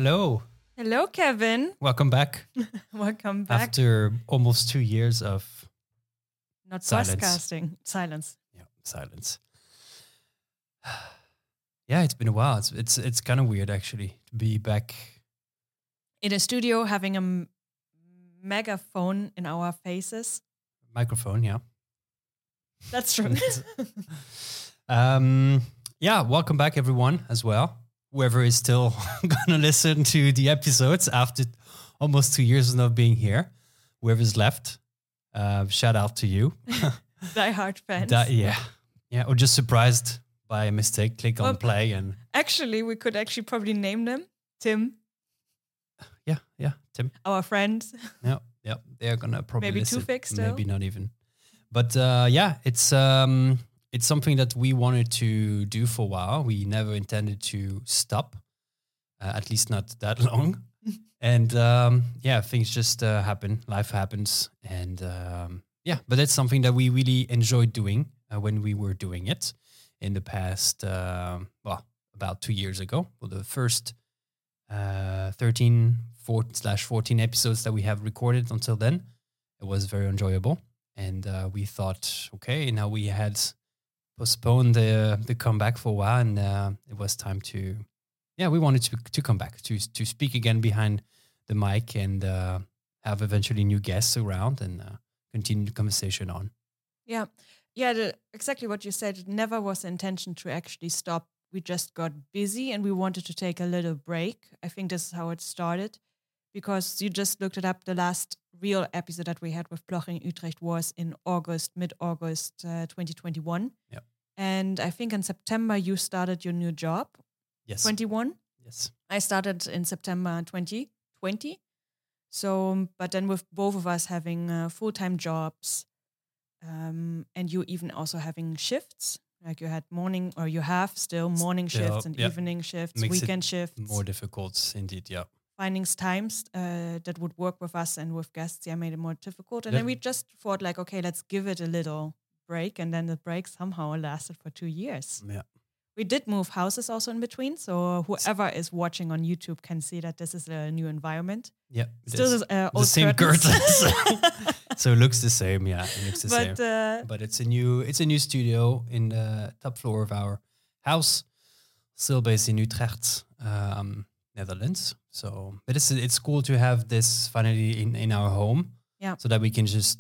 Hello. Hello, Kevin. Welcome back. Welcome back. After almost 2 years of Not silence. podcasting. Silence. Yeah, silence. Yeah, it's been a while. It's kind of weird actually to be back. In a studio, having a megaphone in our faces. Microphone, yeah. That's true. Yeah, welcome back everyone as well. Whoever is still gonna listen to the episodes after almost 2 years of not being here. Whoever's left, shout out to you. Die hard fans. Yeah, or just surprised by a mistake. Click on play and actually, we could probably name them. Tim. Yeah, Tim. Our friend. Yeah, they're gonna probably Maybe listen. Tufik still. Maybe not even. But yeah, it's something that we wanted to do for a while. We never intended to stop, at least not that long. And yeah, things just happen. Life happens. And yeah, but it's something that we really enjoyed doing when we were doing it in the past, about 2 years ago. Well, the first 13/14 episodes that we have recorded until then, it was very enjoyable. And we thought, okay, now we had postponed the comeback for a while, and it was time to, we wanted to come back to speak again behind the mic and have eventually new guests around and continue the conversation on. Yeah, exactly what you said. It never was the intention to actually stop. We just got busy and we wanted to take a little break. I think this is how it started, because you just looked it up. The last real episode that we had with Bloching Utrecht was in mid-August 2021. Yeah. And I think in September you started your new job. Yes. 21? Yes. I started in September 2020. So, but then with both of us having full-time jobs, and you even also having shifts, like you had you have still morning shifts and evening shifts, weekend shifts. More difficult indeed, yeah. Finding times that would work with us and with guests, made it more difficult. And then we just thought like, okay, let's give it a little break. And then the break somehow lasted for 2 years. Yeah. We did move houses also in between. So whoever is watching on YouTube can see that this is a new environment. Yeah. Still the old same curtains. So it looks the same, yeah. It looks the same. But it's a new studio in the top floor of our house, still based in Utrecht, Netherlands. So, but it's cool to have this finally in our home. Yeah. So that we can just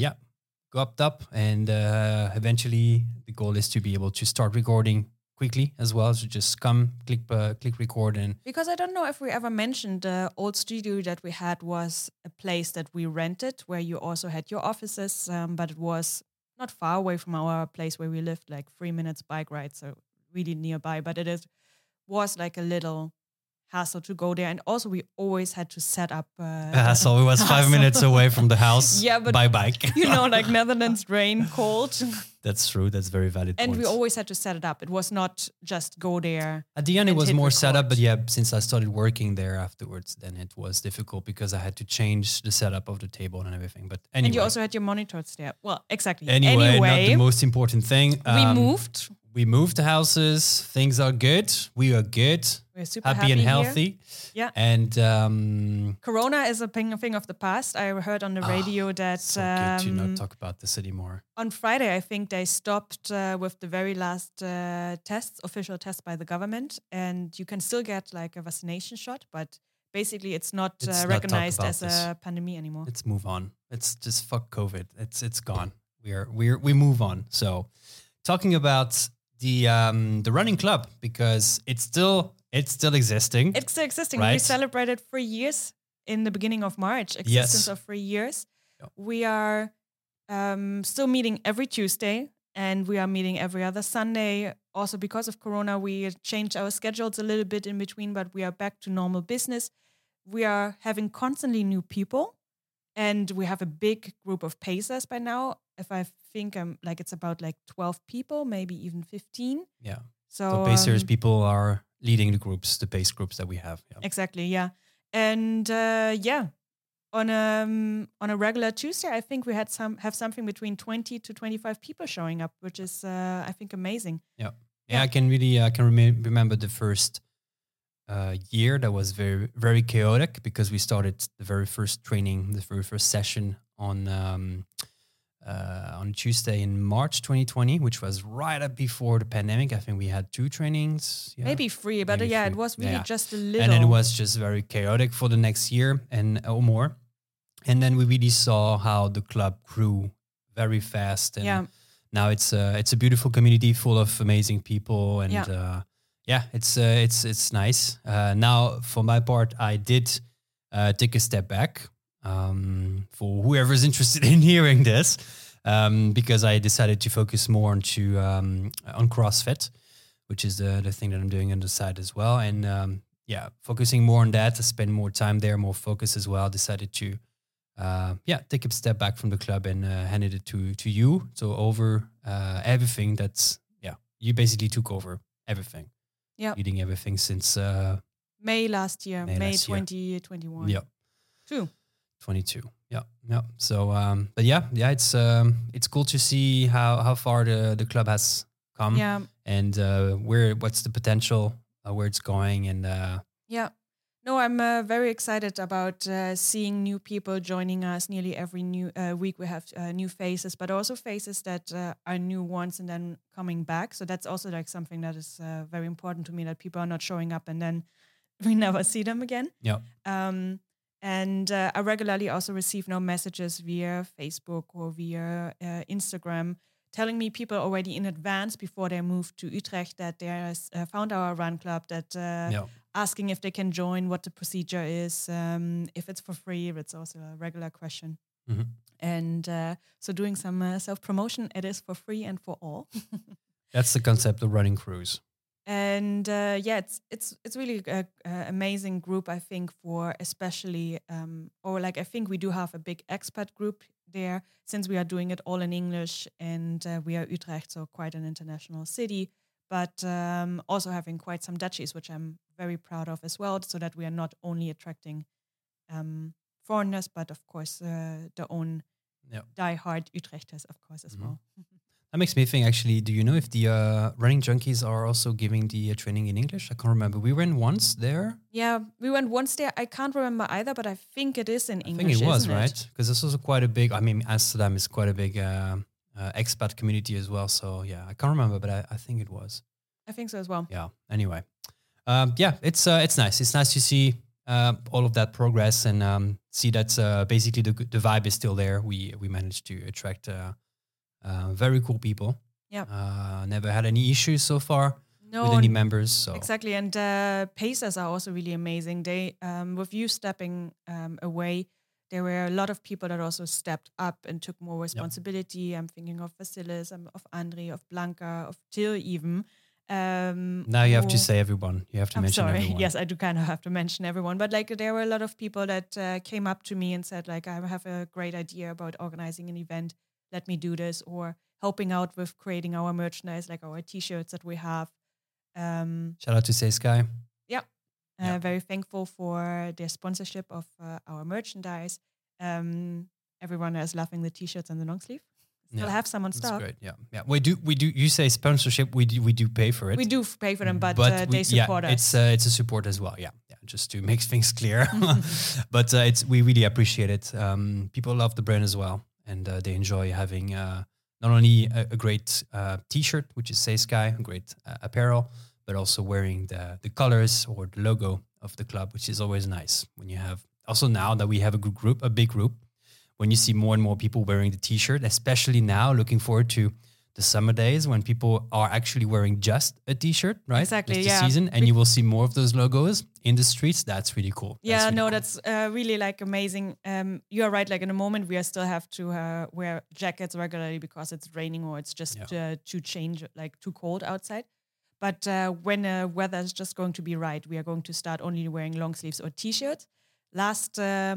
go up top, and eventually the goal is to be able to start recording quickly as well. So just click record. And because I don't know if we ever mentioned the old studio that we had was a place that we rented, where you also had your offices, but it was not far away from our place where we lived, like 3 minutes bike ride, so really nearby. But was like a little hassle to go there, and also we always had to set up hassle. It was 5 minutes away from the house. Yeah, but by bike. like Netherlands, rain, cold. That's true. That's very valid. And point. we always had to set it up. It was not just go there. At the end, it was more record. set up, but yeah, since I started working there afterwards, then it was difficult because I had to change the setup of the table and everything. But anyway, and you also had your monitors there. Well, exactly. Anyway, not the most important thing. We moved houses. Things are good. We are good. We're super happy and healthy. Here. Yeah. And Corona is a thing of the past. I heard on the radio that so good to not talk about this anymore. On Friday, I think they stopped with the very last official tests by the government, and you can still get like a vaccination shot, but basically it's not recognized as a pandemic anymore. Let's move on. It's just fuck COVID. It's gone. We move on. So talking about the running club, because it's still existing. It's still existing. Right? We celebrated 3 years in the beginning of March. Existence of 3 years. Yep. We are still meeting every Tuesday, and we are meeting every other Sunday. Also, because of Corona, we changed our schedules a little bit in between, but we are back to normal business. We are having constantly new people, and we have a big group of pacers by now. If I think it's about 12 people, maybe even 15. Yeah. So pacers people are leading the pace groups that we have. Yeah. Exactly. Yeah. And on a regular Tuesday, I think we have something between 20 to 25 people showing up, which is I think amazing. Yeah. I can remember the first year that was very, very chaotic because we started the very first training, the very first session on Tuesday in March 2020, which was right up before the pandemic. I think we had 2 trainings. Yeah. Maybe 3, but Maybe 3. it was really just a little. And then it was just very chaotic for the next year or more. And then we really saw how the club grew very fast. And now it's a beautiful community full of amazing people. And it's nice. Now, for my part, I did take a step back. For whoever's interested in hearing this, because I decided to focus more on CrossFit, which is the thing that I'm doing on the side as well. And focusing more on that, to spend more time there, more focus as well. Decided to take a step back from the club and handed it to you. So over everything you basically took over everything. Yeah. Leading everything since May last year, May 2021. Yeah. True. 22. Yeah. So, but it's cool to see how far the club has come. Yeah. And what's the potential, where it's going, and No, I'm very excited about seeing new people joining us. Nearly every new week we have new faces, but also faces that are new ones and then coming back. So that's also like something that is very important to me, that people are not showing up and then we never see them again. Yeah. And I regularly also receive now messages via Facebook or via Instagram telling me people already in advance before they moved to Utrecht that they found our run club, that asking if they can join, what the procedure is, if it's for free, if it's also a regular question. Mm-hmm. And so doing some self-promotion, it is for free and for all. That's the concept of running crews. And it's really an amazing group, I think, for especially, I think we do have a big expat group there, since we are doing it all in English, and we are Utrecht, so quite an international city, but also having quite some Dutchies, which I'm very proud of as well, so that we are not only attracting foreigners, but of course the own die-hard Utrechters, of course, as well. That makes me think, actually, do you know if the running junkies are also giving the training in English? I can't remember. We went once there. Yeah, we went once there. I can't remember either, but I think it is in English. I think it was, right? Because this was quite a big, Amsterdam is quite a big expat community as well. So, yeah, I can't remember, but I think it was. I think so as well. Yeah, anyway. It's nice. It's nice to see all of that progress and see that basically the vibe is still there. We managed to attract very cool people. Yeah. Never had any issues so far with any members. So. Exactly. And Pacers are also really amazing. They, with you stepping away, there were a lot of people that also stepped up and took more responsibility. Yep. I'm thinking of Vasilis, of Andre, of Blanca, of Till even. Now you have to say everyone. You have to mention everyone. Yes, I do kind of have to mention everyone. But there were a lot of people that came up to me and said, I have a great idea about organizing an event. Let me do this, or helping out with creating our merchandise, like our T-shirts that we have. Shout out to Say Sky. Yeah. Very thankful for their sponsorship of our merchandise. Everyone is loving the T-shirts and the long sleeve. Still have some on stock. That's great. Yeah. We do. You say sponsorship. We do pay for it. We do pay for them, but they support us. It's a support as well. Yeah. Just to make things clear. But we really appreciate it. People love the brand as well. And they enjoy having not only a great T-shirt, which is Say Sky, a great apparel, but also wearing the colors or the logo of the club, which is always nice. When you have, also now that we have a big group, when you see more and more people wearing the T-shirt, especially now, looking forward to the summer days when people are actually wearing just a T-shirt, right? Exactly, the season, and you will see more of those logos in the streets. That's really cool. That's really amazing. You are right. In the moment, we still have to wear jackets regularly because it's raining or it's just too change, too cold outside. But when weather is just going to be right, we are going to start only wearing long sleeves or T-shirts. Last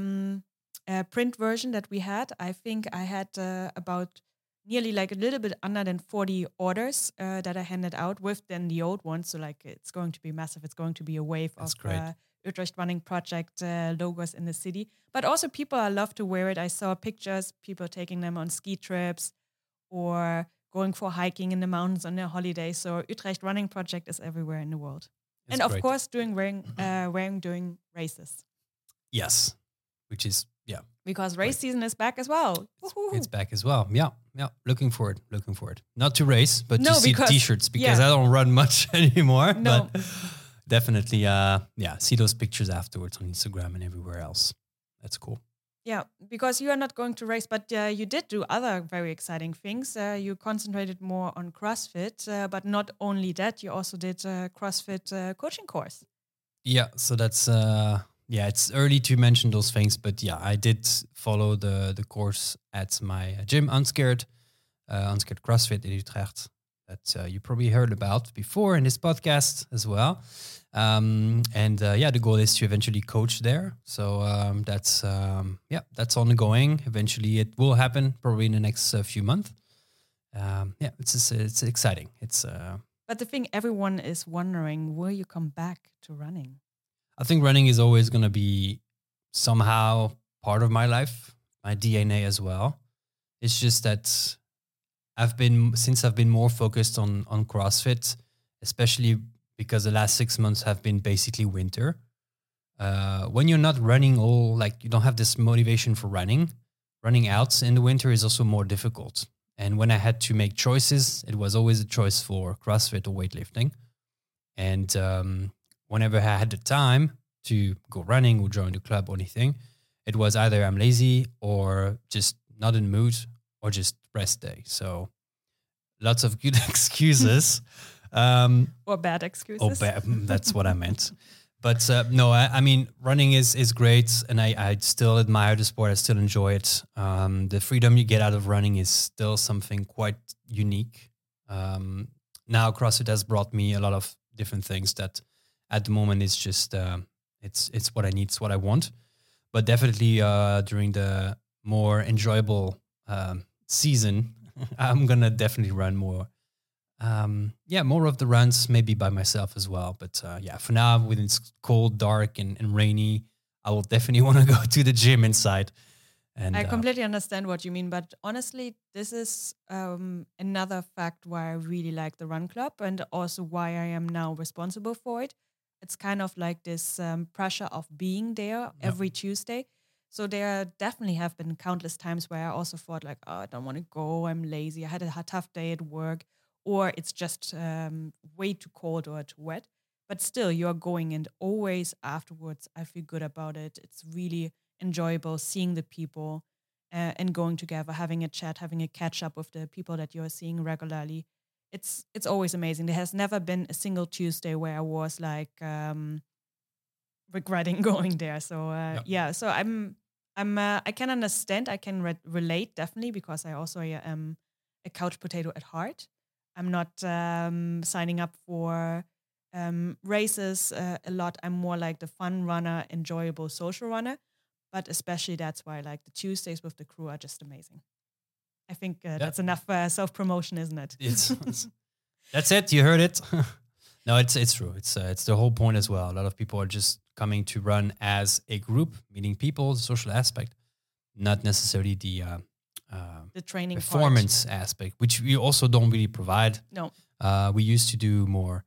print version that we had, I think I had about nearly a little bit under than 40 orders that I handed out with then the old ones. So it's going to be massive. It's going to be a wave of Utrecht Running Project logos in the city. But also people love to wear it. I saw pictures, people taking them on ski trips or going for hiking in the mountains on their holidays. So Utrecht Running Project is everywhere in the world. And of course, wearing during races. Yes, which is because race season is back as well. It's back as well. Yeah. Looking forward. Not to race, but to see the t-shirts because I don't run much anymore. No. But definitely, see those pictures afterwards on Instagram and everywhere else. That's cool. Yeah, because you are not going to race, but you did do other very exciting things. You concentrated more on CrossFit, but not only that, you also did a CrossFit coaching course. Yeah, so that's... it's early to mention those things, but I did follow the course at my gym, Unscared CrossFit in Utrecht, that you probably heard about before in this podcast as well. The goal is to eventually coach there. So that's ongoing. Eventually, it will happen probably in the next few months. It's exciting. But the thing everyone is wondering: will you come back to running? I think running is always going to be somehow part of my life, my DNA as well. It's just that I've been more focused on CrossFit, especially because the last 6 months have been basically winter. When you're not running you don't have this motivation for running out in the winter is also more difficult. And when I had to make choices, it was always a choice for CrossFit or weightlifting. And whenever I had the time to go running or join the club or anything, it was either I'm lazy or just not in the mood or just rest day. So lots of good excuses. Or bad excuses. That's what I meant. But I mean, running is great. And I still admire the sport. I still enjoy it. The freedom you get out of running is still something quite unique. Now CrossFit has brought me a lot of different things that at the moment it's just, it's what I need, it's what I want. But definitely during the more enjoyable season, I'm going to definitely run more. More of the runs, maybe by myself as well. But for now, when it's cold, dark, and rainy, I will definitely want to go to the gym inside. And I completely understand what you mean. But honestly, this is another fact why I really like the Run Club and also why I am now responsible for it. It's kind of like this pressure of being there every Tuesday. So there definitely have been countless times where I also thought like, I don't want to go. I'm lazy. I had a tough day at work. Or it's just way too cold or too wet. But still, you're going, and always afterwards, I feel good about it. It's really enjoyable seeing the people and going together, having a chat, having a catch up with the people that you're seeing regularly. It's always amazing. There has never been a single Tuesday where I was like regretting going there. So so I can understand. I can relate definitely because I also am a couch potato at heart. I'm not signing up for races a lot. I'm more like the fun runner, enjoyable social runner. But especially that's why like the Tuesdays with the crew are just amazing. I think that's enough self-promotion, isn't it? That's it. You heard it. No, it's true. It's the whole point as well. A lot of people are just coming to run as a group, meeting people, the social aspect, not necessarily the training performance aspect, which we also don't really provide. No. We used to do more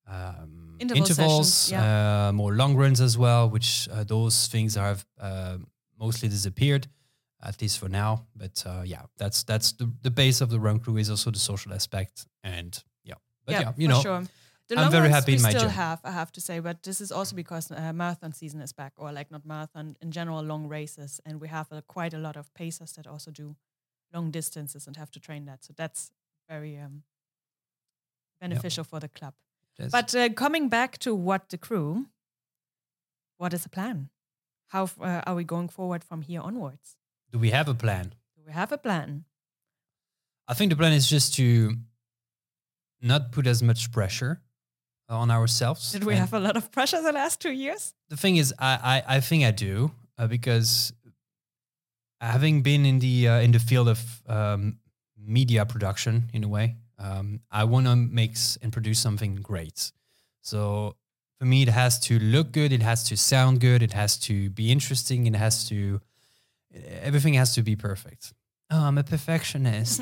intervals, sessions, more long runs as well, which those things have mostly disappeared, at least for now. But that's the base of the Run Crew is also the social aspect. And you know, sure. I'm very happy in my gym. I have to say, but this is also because marathon season is back, or like not marathon, in general, long races. And we have quite a lot of pacers that also do long distances and have to train that. So that's very beneficial for the club. But coming back to what the crew, what is the plan? How are we going forward from here onwards? Do we have a plan? I think the plan is just to not put as much pressure on ourselves. Did we have a lot of pressure the last 2 years? The thing is, I think I do because having been in the field of media production in a way, I want to make and produce something great. So for me, it has to look good. It has to sound good. It has to be interesting. Everything has to be perfect. Oh, I'm a perfectionist.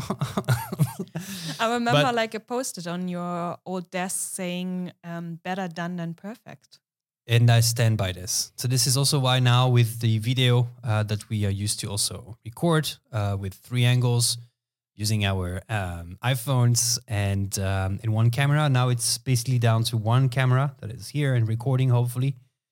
I remember like a post-it on your old desk saying better done than perfect. And I stand by this. So this is also why now with the video that we are used to also record with 3 angles using our iPhones and in one camera. Now it's basically down to one camera that is here and recording, hopefully.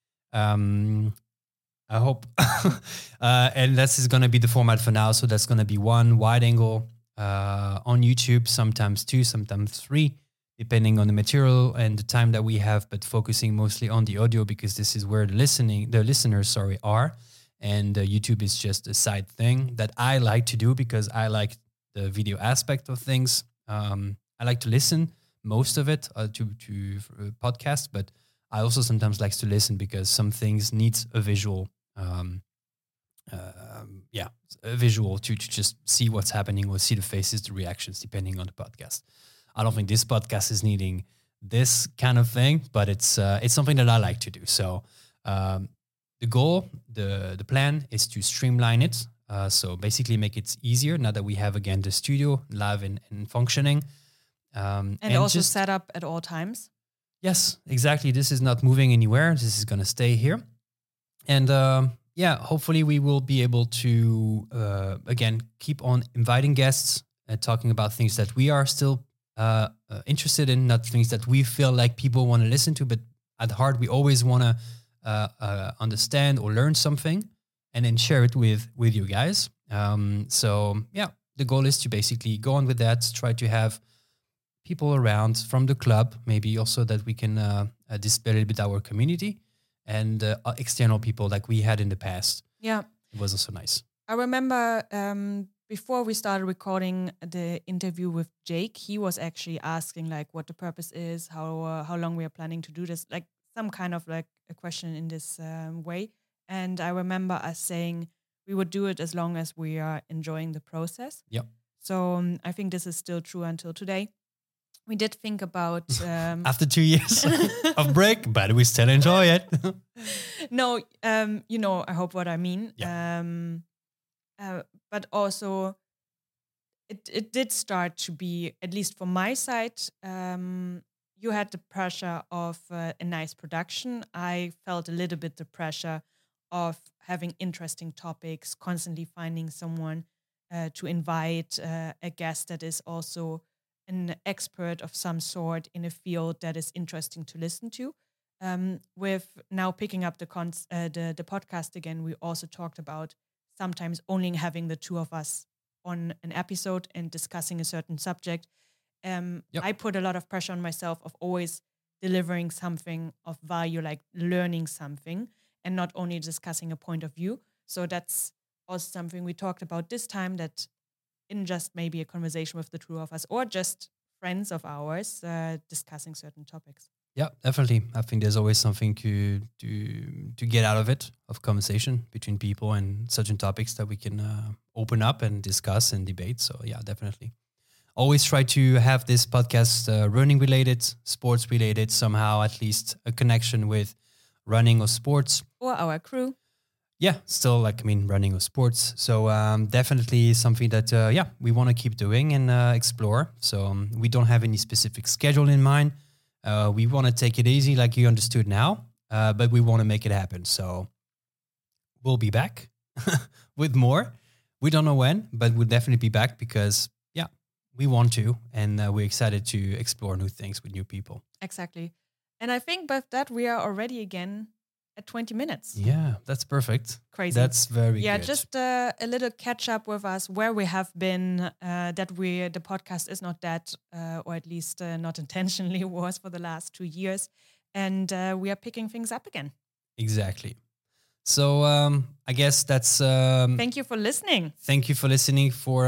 I hope. And this is going to be the format for now. So that's going to be 1 wide angle on YouTube, sometimes 2, sometimes 3, depending on the material and the time that we have, but focusing mostly on the audio because this is where the listeners are. And YouTube is just a side thing that I like to do because I like the video aspect of things. I like to listen most of it to podcasts, but I also sometimes like to listen because some things need a visual, a visual to just see what's happening or see the faces, the reactions, depending on the podcast. I don't think this podcast is needing this kind of thing, but it's something that I like to do. So the goal, the plan is to streamline it. So basically make it easier now that we have, again, the studio live and functioning. And also just set up at all times. Yes, exactly. This is not moving anywhere. This is going to stay here. And hopefully we will be able to, again, keep on inviting guests and talking about things that we are still interested in, not things that we feel like people want to listen to, but at heart, we always want to understand or learn something and then share it with you guys. The goal is to basically go on with that, try to have people around from the club, maybe also that we can display a little bit our community and external people like we had in the past. Yeah. It was also nice. I remember before we started recording the interview with Jake, he was actually asking like what the purpose is, how long we are planning to do this, like some kind of like a question in this way. And I remember us saying we would do it as long as we are enjoying the process. Yep. So I think this is still true until today. We did think about... After 2 years of break, but we still enjoy it. No, I hope what I mean. Yeah. But also, it did start to be, at least from my side, you had the pressure of a nice production. I felt a little bit the pressure of having interesting topics, constantly finding someone to invite, a guest that is also an expert of some sort in a field that is interesting to listen to. With now picking up the podcast again, we also talked about sometimes only having the 2 of us on an episode and discussing a certain subject. I put a lot of pressure on myself of always delivering something of value, like learning something, and not only discussing a point of view. So that's also something we talked about this time, that in just maybe a conversation with the 2 of us or just friends of ours discussing certain topics. Yeah, definitely. I think there's always something to get out of it, of conversation between people and certain topics that we can open up and discuss and debate. So yeah, definitely. Always try to have this podcast running related, sports related, somehow at least a connection with running or sports. Or our crew. Yeah, still running or sports. So definitely something that, we want to keep doing and explore. So we don't have any specific schedule in mind. We want to take it easy like you understood now, but we want to make it happen. So we'll be back with more. We don't know when, but we'll definitely be back because, we want to. And we're excited to explore new things with new people. Exactly. And I think with that, we are already again at 20 minutes. Yeah, that's perfect. Crazy. That's very good. Yeah, just a little catch up with us where we have been, the podcast is not that, or at least not intentionally was for the last 2 years. And we are picking things up again. Exactly. So I guess that's... thank you for listening. Thank you for listening for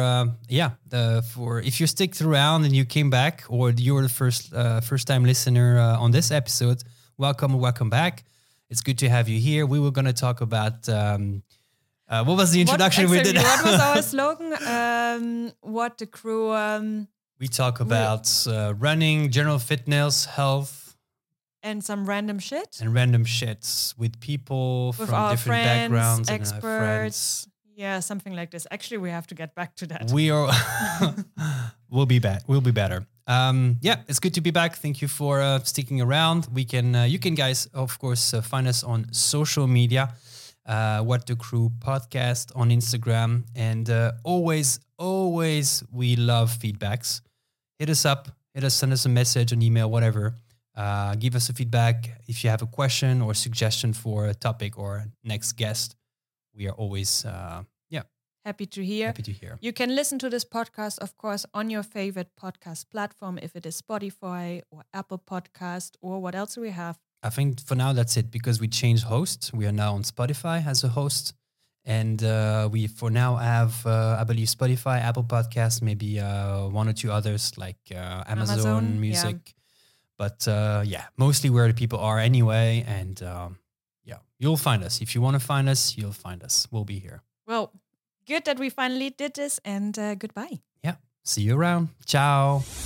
if you stick around and you came back or you're the first time listener on this episode, welcome back. It's good to have you here. We were going to talk about what was the introduction we did? What was our slogan? What the crew... we talk about running, general fitness, health. And some random shit. And random shits with people from different backgrounds. Experts. And friends. Yeah, something like this. Actually, we have to get back to that. We'll be back. We'll be better. Yeah, it's good to be back. Thank you for sticking around. You can guys, of course, find us on social media. What the Crew podcast on Instagram, and always we love feedbacks. Hit us up, send us a message, an email, whatever. Give us a feedback if you have a question or suggestion for a topic or next guest. We are always happy to hear. You can listen to this podcast, of course, on your favorite podcast platform, if it is Spotify or Apple Podcast, or what else do we have? I think for now that's it, because we changed hosts. We are now on Spotify as a host. And we for now have, I believe, Spotify, Apple Podcasts, maybe one or two others like Amazon Music. Yeah. But mostly where the people are anyway. And you'll find us. If you want to find us, you'll find us. We'll be here. Well, good that we finally did this, and goodbye. Yeah. See you around. Ciao.